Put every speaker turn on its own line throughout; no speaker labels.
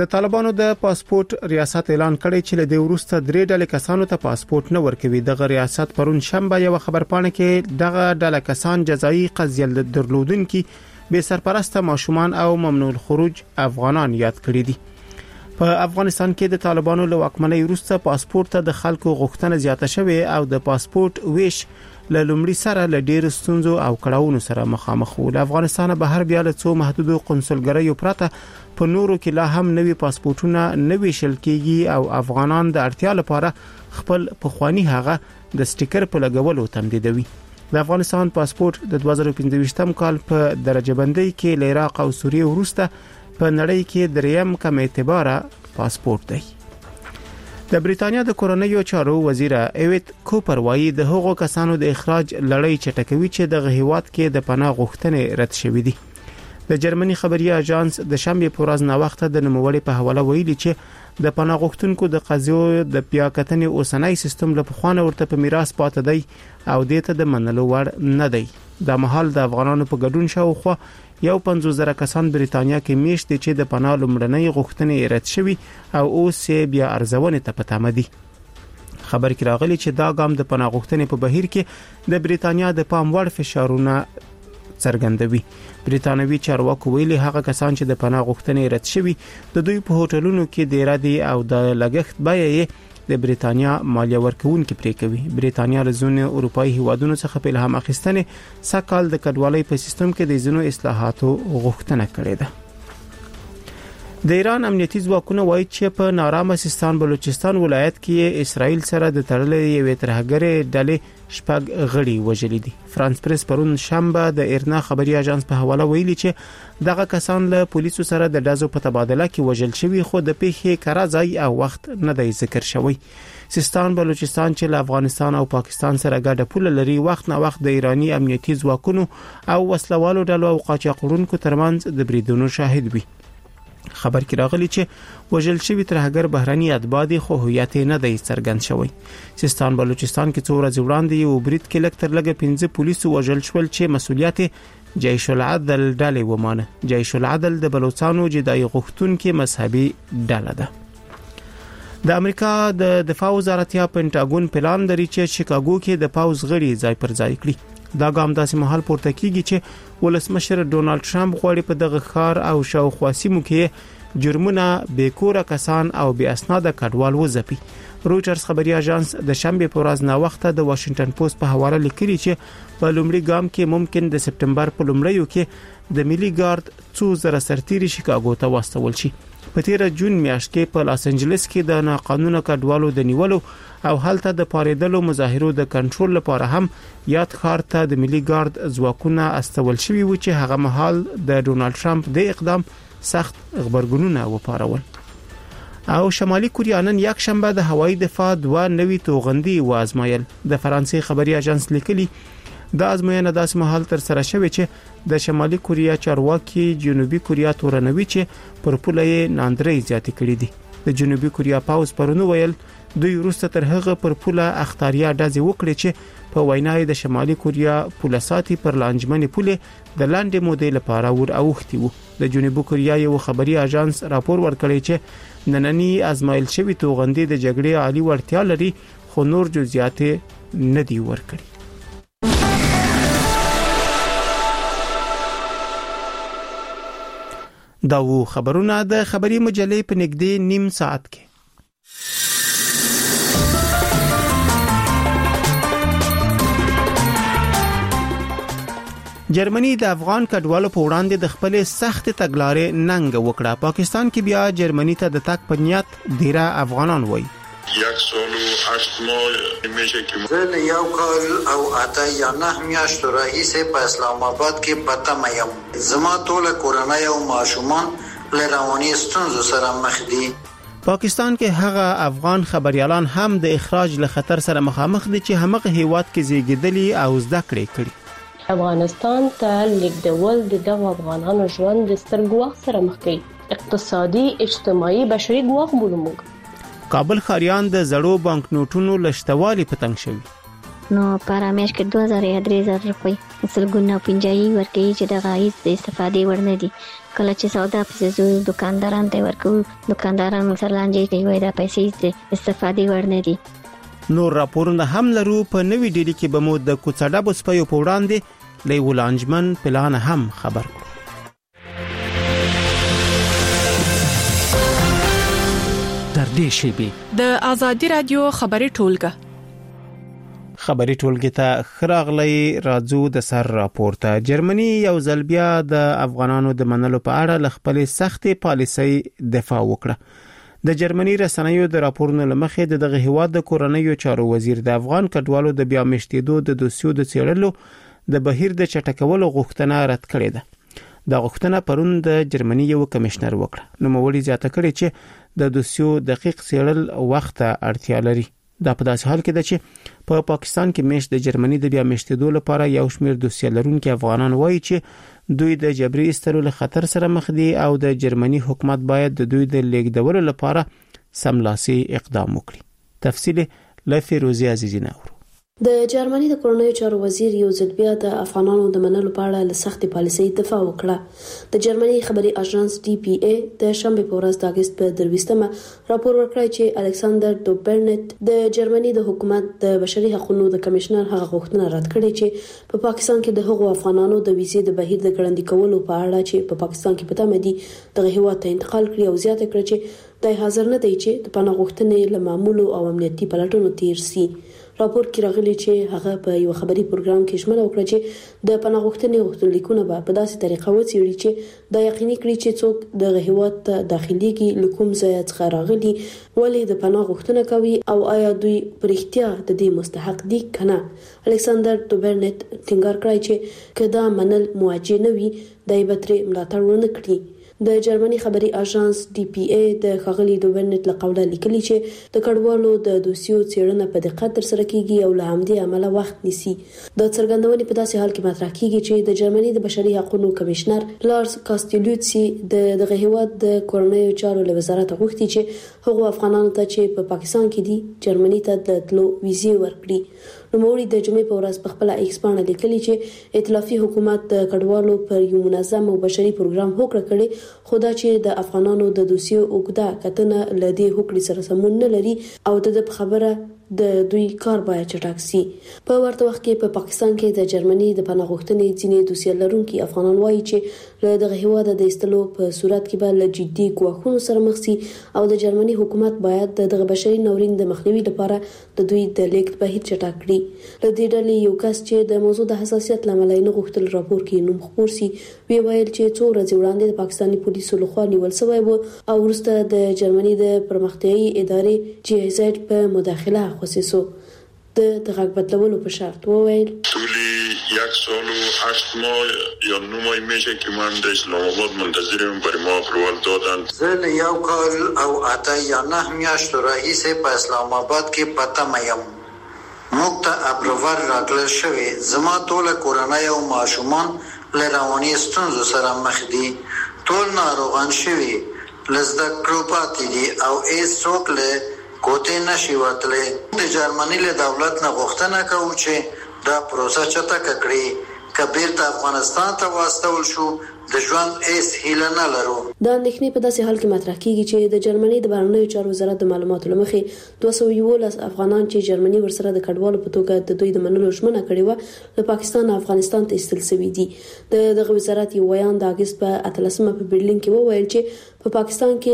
د طالبانو د پاسپورت ریاست اعلان کړی چې له دې وروسته 3 ډلې کسانو ته پاسپورت نه ورکوي. دغه ریاست پرون شنبه یو خبرپاڼه کې دغه ډله کسان جزایي قضیه درلودونکي بے سرپرسته ماشومان او ممنوع الخروج افغانان یاد کړی دي. په افغانستان کې د طالبانو له واکمنۍ وروسته پاسپورت ته د خلکو غوښتنه زیاته شوې او د پاسپورت ویش له لومړي سره له ډېر ستونزو او کړاوونو سره مخامخ وو. له افغانستان بهر بیا له څو محدودو قنصلګریو پرته په نورو کې لا هم نوي پاسپورتونه نوي شل کېږي او افغانان د اړتیا لپاره خپل پخوانی هغه د سټیکر په لګولو تمدیدوي. د افغانستان پاسپورت د 2015 کال په درجه بندۍ کې له عراق او سوریه وروسته په نړۍ کې دریم کم اعتباره پاسپورت دی. د بریتانیا د کورنیو چارو وزیر ایویت کوپر وایي د هغو کسانو د اخراج لړۍ چټکوي چې د هیواد کې د پناه غوښتنې رد شوې دي. د جرمني خبري اژانس د شنبه په ورځ ناوخته د نوموړي په حواله ویلي چې د پناه غوښتونکو د قضیو د بیاکتنې اوسنۍ سیستم له پخوانه ورته په میراث پاتې دی او دته د منلو وړ نه دی. د محل د افغانانو په ګډون شاوخوا یو 50,000 کسان بریتانیا کې میشت دي چې د پناه لومړنۍ غوښتنې رد شوي او اوس بیا ارزونې ته پاتې دي. خبر کې راغلی چې دا ګام د پناه غوښتنې په بهیر کې د بریتانیا د پام وړ فشارونه څرګندوي. بریتانوي چارواکو ویلي هغه کسان چې د پناه غوښتنې رد شوي د دوی په هوټلونو کې ډیر دي او د لګښت بیه د بریتانیا مالیه ورکوونکي پرې کوي. بریتانیا له ځینو اروپאי هیوادونو څخه په الهام اخیستنې سکهال د کډوالۍ په سیستم کې د ځینو اصلاحاتو غوښتنه کړې ده. د ایران امنیتي ځواکونه وایي چې په نارامه سیستان بلوچستان ولایت کې اسرائیل سره د تړلې یوې ترهګرې ډلې شپږ غړي وژلي دي. فرانس پریس پرون شنبه د ایرنا خبري اژانس په حواله ویلي چې دغه کسان له پولیسو سره د ډزو په تبادله کې وژل شوي خو د پیښې کارا ځای او وخت نه دی ذکر شوی. سیستان بلوچستان چې له افغانستان او پاکستان سره ګډه پوله لري وخت نه وخت د ایرانی امنیتي ځواکونو او وسلوالو ډلو او قاچاقونکو ترمنځ د بریدونو شاهد وي. خبر کې راغلی چې وژل شوی ترهګر بهراني اتباع دي خو هویت نه دی څرګند شوی. سیستان بلوچستان کې څو ورځې وړاندې یو برید کې لږ تر لږه 15 پولیسو وژل شول چې مسؤلیت جیش العدل ډلې ومانه. جیش العدل د بلوچستانو جدای غوښتونکو مذهبي ډله ده. د امریکا د دفاع وزارت یا پینټاګون پلان لري چې شیکاګو کې د پاوز غړي ځای پر ځای کړي. دا ګام داسې مهال پورته کیږي چې ولسمشر ډونالد ټرمپ غواړي په دغه ښار او شاوخوا سیمو کې جرمونه بیکوره کسان او بې اسناده کډوال وځپي. رويټرز خبري اژانس د شنبه په ورځ ناوخته د واشنگټن پوسټ په حواله لیکلي چې په لومړي ګام کې ممکن د سپټمبر په لومړیو کې د ملي ګارد 2,000 سرتیري شیکاګو ته واستول شي. په 13 جون میاشت کې په لاس انجلس کې د ناقانونه کډوالو د نیولو او هلته د پاریدلو مظاهرو د کنټرول لپاره هم یاد ښار ته د ملي ګارد ځواکونه استول شوي و چې هغه مهال د ډونالد ټرمپ د اقدام سخت خبرګونونه وپارول. او شمالي کوریا نن یک شنبه د هوایي دفاع 2 نوي توغندي وازمایل. د فرانسې خبري اژانس لیکلي د ازموینه داس مهال تر سره شوی چې د شمالي کوریا چارواکي جنوبي کوریا تورنوي چې پر پوله یې ناندري زیاتې کړې دي. د جنوبي کوریا پاوز پرونو ویل دوی وروسته تر هغه پر پوله اختاریا ډزې وکړي چې په وینای د شمالي کوریا پوله ساتي پر لانجمنې پوله د لاندې مودې لپاره ور اوختي وو. د جنوبي کوریا یو خبري اژانس راپور ورکړی چې نننی ازمایل شوی توغندي د جګړې عالی وړتیا لري خو نور جزئیات نه دی ورکړي. دا و خبرونه د خبري مجلې په نږدې نیم ساعت کې. جرمني د افغان کډوالو په وړاندې د خپل سخت تګلارې ننګ وکړه. پاکستان کې بیا جرمني ته د تک په نیت ډیره افغانان وای.
یک سال و 8 ماه میشه که
زه یو کال او 8 یا 9 میاشتو راهیسې په اسلام آباد کې پته یم. زما ټول کورنۍ او ماشومان له رواني ستونزو سره مخ دي.
پاکستان کې هغه افغان خبريالان هم د اخراج له خطر سره مخامخ دي چې همغه هیواد کې زیږیدلي او زده کړې کړي.
افغانستان ته لیکدول د دغه افغانانو ژوند د ستر ګواښ سره مخ کوي. اقتصادي، اجتماعي، بشري ګواښ بولو.
کابل خاریان د زړو بانک نوټونو لشتوالي پتنګ شوی.
نو پر میاشت کې 2000 یا 3000 روپۍ سلګونه پنځایي ورکوي چې د غایز د استفادې وړ نه دي. کله چې سودا پسې دکانداران ته ورکو، دکانداران مثلا لانجې کوي دا پیسې د استفادې وړ نه دي.
نور راپورونه هم لرو. په نوې ډیلی کې به مو د کوڅډابو سپیو په وړاندې لیو لانجمن پلان هم خبر کړو.
در دې شیبه د ازادي رادیو خبري ټولګه
ته خراغلی راځو د سر راپورته. جرمني یو ځل بیا د افغانانو د منلو په اړه خپل سختې پالیسۍ دفاع وکړه. د جرمني رسنیو د راپورونو لمخې دغه هیواد د کورنیو چارو وزیر د افغان کډوالو د بیا مشتیدو د دوسیو د څېړلو د بهیر د چټکولو غوښتنه رد کړې ده. دا غوښتنه پرون د جرمني یو کمشنر وکړه. نو مولوی زیاته کړي چې د دوسیو دقیق څېړل وخت اړتیا لري. دا په داسې حال کې ده چې په پاکستان کې مېشت د جرمني د بیا مشتیدو لپاره یو شمېر دوسیه لرونکي افغانان وایي چې دوی د جبري ایستلو له خطر سره مخ دي او د جرمني حکومت باید د دوی د لیږدولو لپاره سملاسي اقدام وکړي. تفصیل له فیروزي عزیزی نور.
د جرمني د کورنیو چارو وزیر یو ځل بیا د افغانانو د منلو په اړه له سختې پالیسۍ دفاع وکړه. د جرمني خبري اژانس DPA د شنبه په ورځ د اگست په 23مه راپور ورکړی چې الکساندر دوبرنټ د جرمني د حکومت د بشري حقوقو د کمشنر هغه غوښتنه رد کړې چې په پاکستان کې د هغو افغانانو د ویزې د بهیر د ګړندي کولو په اړه چې په پاکستان کې پته مدي دغه هیواد ته انتقال کړي او زیاته کړي چې د حاضر نه دی چې د پناه غوښتنې له معمولو او امنیتي پلټونو تیر سي. راپور کې راغلي چې هغه په یو خبري پروګرام کې ژمنه وکړه چې د پناه غوښتنې غوښتنلیکونه به په داسې طریقه وڅېړي چې دا یقیني کړي چې څوک د هیواد ته داخليږي لکوم ځای څخه راغلي، ولې د پناه غوښتنه کوي او آیا دوی پر اختیار د دې مستحق دي کنه. الکساندر دوبرنټ ټینګار کړی چې کدا منل مواجه نه وي دای به تر ملاتړ ونه کړي. د جرمني خبري اژانس DPA د خغلی دوبرنټ له قوله لیکلي چې د کډوالو د دوسیو څېړنه په دقت تر سره کیږي او له همدې عمله وخت نیسي. د څرګندونې په داسې حال کې مطرح کیږي چې د جرمني د بشري حقوقو کمشنر لارس کاستیلوڅي دغه هیواد د کورنیو چارو له وزارت غوښتي چې هغو افغانانو ته چې په پاکستان کې دي جرمني ته د تلو ویزې ورکړي. نوموړي د جمعې په ورځ په خپل ایکس باندې لیکلي چې ائتلافي حکومت د کډوالو پر یو منظم او بشري پروګرام هوکړه کړي، خو دا چې د افغانانو د دوسیو اوږده کتنه لدې هوکړې سره سمون نه لري او د خبره د دوی کار باید چټک شي. په ورته وخت کې په پاکستان کې د جرمني د پناه غوښتنې ځینې دوسیه لرونکي افغانان وایي چې له دغه هیواد د ایستلو په صورت کې به له جدي ګواښونو سره مخ شي او د جرمني حکومت باید دغه بشري ناورین د مخنیوي لپاره د دوی د لیږد بهیر چټک کړي. له دې ډلې یو کس چې د موضوع د حساسیت لامل نه غوښتل راپور کې نوم خپور شي ویل چې څو ورځې وړاندې د پاکستاني پولیسو لخوا نیول شوی و او وروسته د جرمني د پرمختیايي ادارې GIZ په مداخله خصوصو د غږ بدلولو په شرط وویل
طولی 1 سال و 8 ماه یا 9 ماه میشه که من در اسلام آباد منتظرم برای ما اپروال دادن.
زل یو کال او 8 یا 9 میاشتو رئیس په اسلام آباد کې پته میم موږ ته اپروال راکړل شوی. زما ټول کورنۍ او ماشومان له رواني ستونزو سره مخ دي، ټول ناروغان شوي، لزده کړو پاتې دي او هیڅ څوک له کوټې نشي وتلی. د جرمني له دولت نه غوښتنه کوو چې دا پروسه چټکه کړي که بیرته افغانستان ته واستول شو د ژوند هیڅ هیله نه لرو.
دا اندېښنې په داسې حال کې مطرح کیږي چې د جرمني د بهرنیو چارو وزارت د معلوماتو لمخې 211 افغانان چې جرمني ورسره د کډوالو په توګه د دوی د منلو ژمنه کړې و له پاکستان او افغانستان ته ایستل شوي دي. دغه وزارت یو بیان د اگست په 18مه په برلین کې وویل چې په پاکستان کې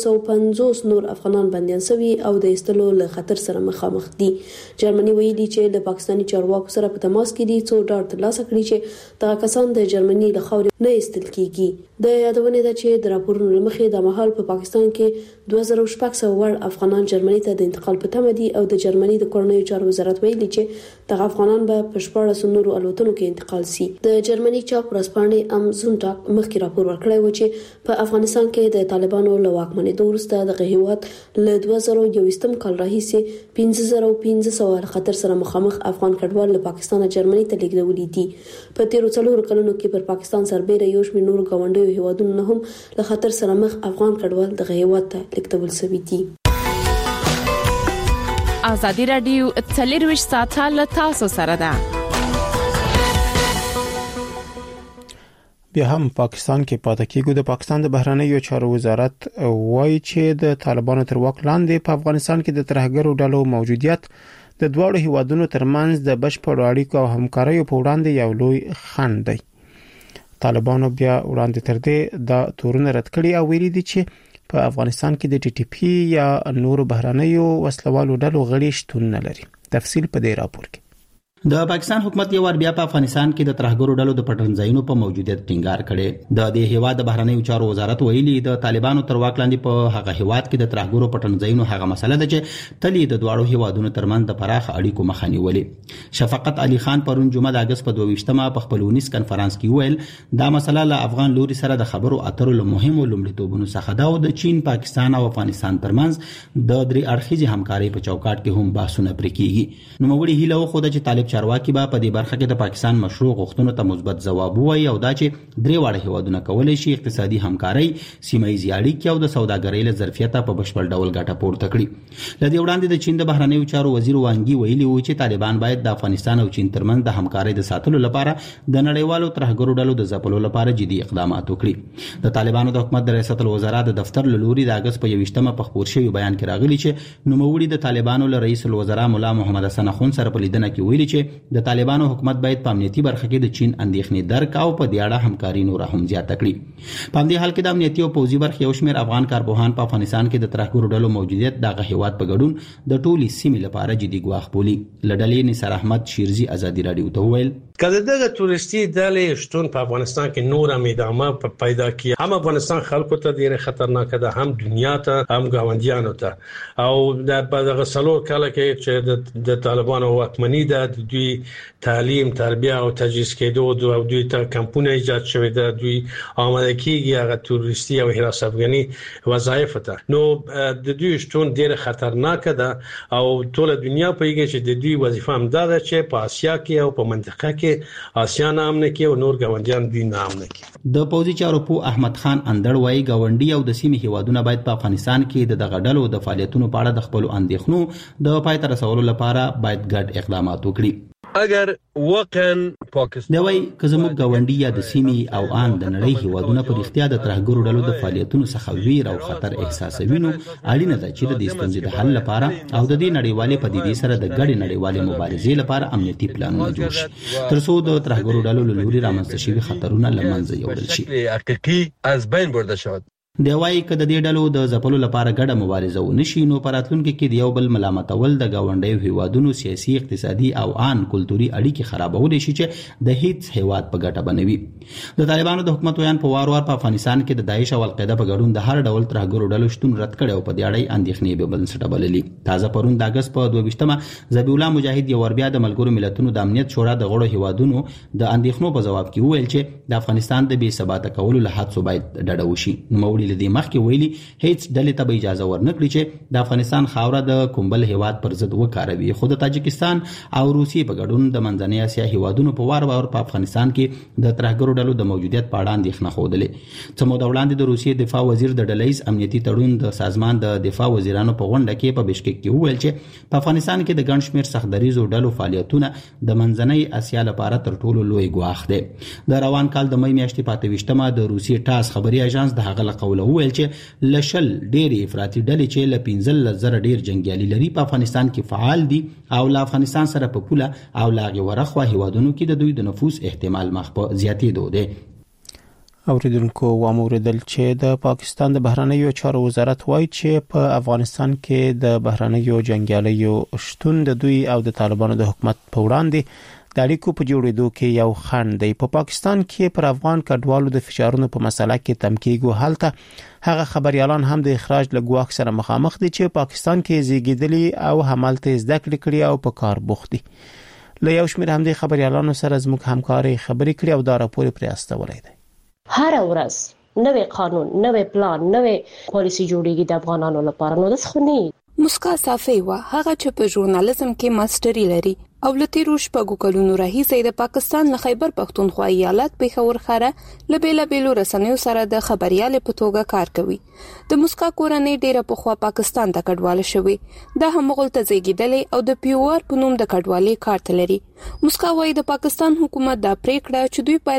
450 نور افغانان بنديان شوي او د ایستلو له خطر سره مخامخ دي. جرمني ویلي چې د پاکستاني چارواکو سره په تماس کې دي څو ډاډ ترلاسه کړي چې دغه کسان د جرمني له خاورې نه ایستل کیږي. د یادونه ده چې د راپورونو لمخې د مهال په پاکستان کې 2600 وړ افغانان جرمني ته د انتقال په تمه دي او د جرمني د کورنیو چارو وزارت ویلي چې دغه افغانان به په 14 نورو الوتنو کې انتقال شي. د جرمني چاپ ورځپاڼې ام زونټاګ مخکې راپور ورکړی و چې په افغانستان کې د طالبانو له واکمنېدو وروسته دغه هیواد له 2021 کال راهیسې 5500 خطر سره مخامخ افغان کډوال له پاکستان جرمني ته لیږدولي دي. په تیرو 4 کلونو کې پر پاکستان سربېره یو شمېر نور ګاونډیو هیوادونو نه هم له خطر سره مخ افغان کډوال دغه هیواد ته لیږدول شوي دي.
ازادي رادیو 24 ساعته له تاسو سره ده.
بیا هم پاکستان کې پاتې کېږو. د پاکستان د بهرنیو چارو وزارت وایي چې د طالبانو تر واک لاندې په افغانستان کې د ترهګرو ډلو موجودیت د دوه هیوادونو ترمنځ د بشپړ اړیکو او همکارۍ په وړاندې یو لوی خنډ دی. طالبانو بیا وړاندې تر دې د تورونه رد کړي او ویلي دي چې په افغانستان کې د ټي ټي پی یا نور بهرنیو وسلوالو ډلو غړي شتون نه لري. تفصیل په دې راپور کې.
د پاکستان حکومت یو ور بیا په افغانستان کې د ترهګرو ډلو د پټنځایونو په موجودیت ټینګار کړي. د دې هیواد د بهرنیو چارو وزارت ویلي د طالبانو تر واک لاندې په هغه هیواد کې د ترهګرو پټنځایونو هغه مسله ده چې تلې د دواړو هیوادونو ترمنځ د پراخ اړیکو مخه نیولې. شفقت علي خان پرون جمعه د اگست په 22مه په خپل ونیس کانفرنس کې ویل دا مسله له افغان لوري سره د خبرو اترو له مهمو لومړیتوبونو څخه ده او د چین، پاکستان او افغانستان ترمنځ د درې اړخیزې همکارۍ په چوکاټ کې هم بحثونه پرې کیږي. نو موږ هیله وکړو چې طالب چارواکي به په برخه کې د پاکستان مشروع غوښتنو ته مثبت ځواب وایي او دا چې درې واړه هیوادونه کولای شي اقتصادي همکاري، سیمایي اړیکې او د سوداګرۍ له ظرفیت په بشپړ ډول ګټه پورته کړي. لدی وړاندې د چین د بهرنیو چارو وزیر وانګي ویلي و چې طالبان باید د افغانستان او چین ترمنځ د همکارۍ د ساتلو لپاره د نړیوالو ترهګرو ډلو د ځپلو لپاره جدي اقدامات وکړي. د طالبانو د حکومت د ریاست الوزرا د دفتر لوري د اگست په 21مه په خبر شوی بیان کې راغلی چې نوموړي د طالبانو له رئیس الوزرا مولا محمد حسن اخوند سره په لیدنه کې ویلي چې د طالبانو حکومت باید په امنیتي برخه کې د چین اندېښنې درک او په دې اړه همکاري نور هم زیاته کړي. په دې حال کې د امنیتي او پوځي برخې یو شمېر افغان کارپوهان په افغانستان کې د ترهګرو ډلو موجودیت د هیواد په ګډون د ټولي سیمې لپاره جدي ګواښ بولي. لډلې نثار احمد شیرزي ازادي رادیو ته ویل
کله دغه تورستي ډلې شتون په افغانستان کې نور هم ادامه پیدا کړي. هم افغانستان خلکو ته ډیره خطرناک ده، هم دنیا ته، هم ګاونډیانو ته. او د دغه سلور کله کې چې د طالبانو واکمني ده، د دوی تعلیم، تربیه او تجهیز کېدو او دوی ته کمپونه ایجاد شوی ده، دوی آماده کیږي هغه تروریستي او حراس افغاني وظایف ته. نو د دوی شتون ډیره خطرناک ده او ټول دنیا پیږي چې د دوی وظیفه هم ده چې په آسیا کې او په منطقه کې آسیا نام نه کې او نور ګاونډیان دوی نام نه کې.
د پوځي چارو په احمد خان اندړ وايي ګاونډي او د سیمې هیوادونه باید په افغانستان کې د دغه ډلو د فعالیتونو په اړه د خپل اندېښنو د پای ته رسولو لپاره باید ګډ اقدامات وکړي.
اگر واقعا پاکستان
دوی که زموږ ګاونډي یا د سیمې او ان د نړۍ هیوادونه په اړتیا د ترهګرو ډلو د فعالیتونو څخه ویر او خطر احساسوي نو اړینه ده چې د دې ستونزې د حل لپاره او د دې نړیوالې پدیدې سره د ګډې نړیوالې مبارزې لپاره امنیتي پلانونه جوړ شي ترڅو د ترهګرو ډلو له لوري رامنځته شوي خطرونه له منځه یوړل شي.
حقیقي از بین برده شود.
دی وايي که د دې ډلو د ځپلو لپاره ګډه مبارزه ونشي نو په راتلونکي کې د یو بل ملامتول د ګاونډیو هیوادونو سیاسي، اقتصادي او ان کلتوري اړیکې خرابولی شي چې د هیڅ هیواد په ګټه بنوي. د طالبانو د حکومت ویان په وار وار په افغانستان کې د داعش او القاعده په ګډون د هر ډول ترهګرو ډلو شتون رد کړي او په دې اړه اندېښنې به بنسټ بللي. تازه پرون د اگست په 22مه ذبیح الله مجاهد یو ور بیا د ملګرو ملتونو د امنیت شورا د غړو هیوادونو د اندېښنو په جواب کې ویل چې د افغانستان د بې ثباته کولو له هڅو باید ډډه وشي. نوموړي له دې مخکې ویلي هیڅ ډلې ته اجازه ورنکړي چې د افغانستان خاوره د کومبل هیواد پر ضد وکاروي. خو د تاجکستان او روسیې په ګډون د منځنۍ اسیا هیوادونو په وار وار په افغانستان کې د ترهګرو ډلو د موجودیت په اړه اندېښنه خوده. څه موده وړاندې د روسیې دفاع وزیر د ډلهیز امنیتي تړون د سازمان د دفاع وزیرانو په غونډه کې په بشکک کې وویل چې په افغانستان کې د ګڼ شمېر سختدریزو ډلو فعالیتونه د منځنۍ اسیا لپاره تر ټولو لوی ګواښ دی. د روان کال د مې میاشتې په 28مه د روسیې ټاس خبري اژانس د هغه له قوله وویل چې لشل ډېری افراطي ډلې چې له 15,000 ډېر جنگیالي لري په افغانستان کې فعال دي او له افغانستان سره په پوله او لاغي ورخوا هیوادونو کې د دوی د نفوذ احتمال مخ په زیاتېدو دی.
اوریدونکو واموردل چې د پاکستان د بهرنیو چارو وزارت وایي چې په افغانستان کې د بهرنیو جنگیالیو شتون د دوی او د طالبانو د حکومت په وړاندې د اړیکو په جوړېدو کې یو خنډ دی. په پاکستان کې پر افغان کډوالو د فشارونو په مسله کې تمکیږي حالته هغه خبريالان هم د اخراج له ګواښ سره مخامخ دي چې پاکستان کې زیږیدلي او همالته زده کړې کړي او په کار بوخت دي. له یو شمېر هم د خبريالانو سره زموږ همکاري خبرې کړي او دا راپور پرې استولای دی.
هر ورځ نوې قانون، نوې پلان، نوې پالیسي جوړیږي د افغانانو لپاره. نو د خونی
مسکا صافی وا هغه چې په ژورنالیزم کې ماستری لري او لته روش په ګوکلونو راهیسې د پاکستان نه خیبر پختونخوا ایالت پیښور خره لبیلا بیلو رسنیو سره د خبريال په توګه کار کوي. د مسکا کورنۍ ډیره په خوا پاکستان ته کډواله شوی دا هم غلطه زیږیدلې او د پیور په نوم د کډوالۍ کارت لري. مسکا وايي د پاکستان حکومت دا پریکړه چې دوی په